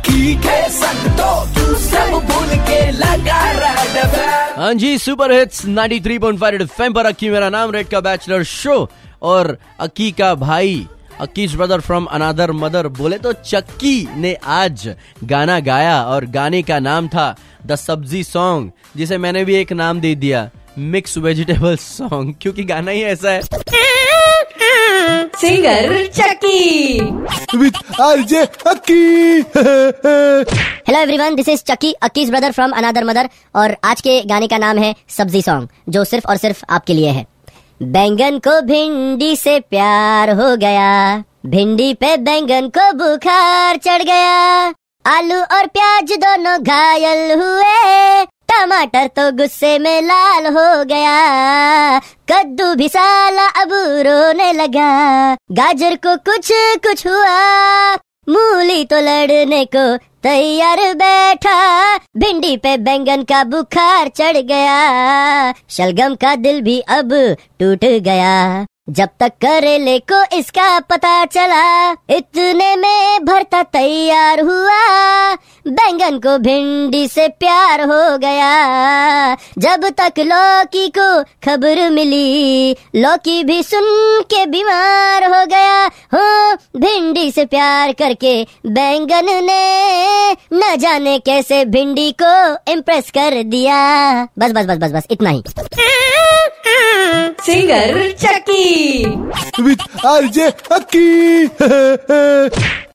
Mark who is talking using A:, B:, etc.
A: चक्की के संग तो तू सब भूल के लगा रेड एफएम।
B: हाँ जी, सुपर हिट्स 93.5 रेड एफएम पर अक्की मेरा नाम, रेड का बैचलर शो और अक्की का भाई, Akki's brother from another mother. बोले तो चक्की ने आज गाना गाया और गाने का नाम था द सब्जी सॉन्ग, जिसे मैंने भी एक नाम दे दिया, मिक्स वेजिटेबल सॉन्ग, क्योंकि गाना ही ऐसा है।
C: Singer Chakki
D: with RJ Akki.
E: Hello everyone, this is Chakki, Akki's brother from another mother, और आज के गाने का नाम है सब्जी सॉन्ग, जो सिर्फ और सिर्फ आपके लिए है। बैंगन को भिंडी से प्यार हो गया, भिंडी पे बैंगन को बुखार चढ़ गया, आलू और प्याज दोनों घायल हुए, टमाटर तो गुस्से में लाल हो गया, कद्दू भी साला अब रोने लगा, गाजर को कुछ कुछ हुआ, मूली तो लड़ने को तैयार बैठा, भिंडी पे बैंगन का बुखार चढ़ गया, शलगम का दिल भी अब टूट गया, जब तक करेले को इसका पता चला, इतने में भरता तैयार हुआ, बैंगन को भिंडी से प्यार हो गया, जब तक लौकी को खबर मिली, लौकी भी सुन के बीमार हो गया, हो भिंडी से प्यार करके बैंगन ने न जाने कैसे भिंडी को इम्प्रेस कर दिया। बस बस बस बस बस इतना ही।
C: Singer Chakki
D: with RJ Akki.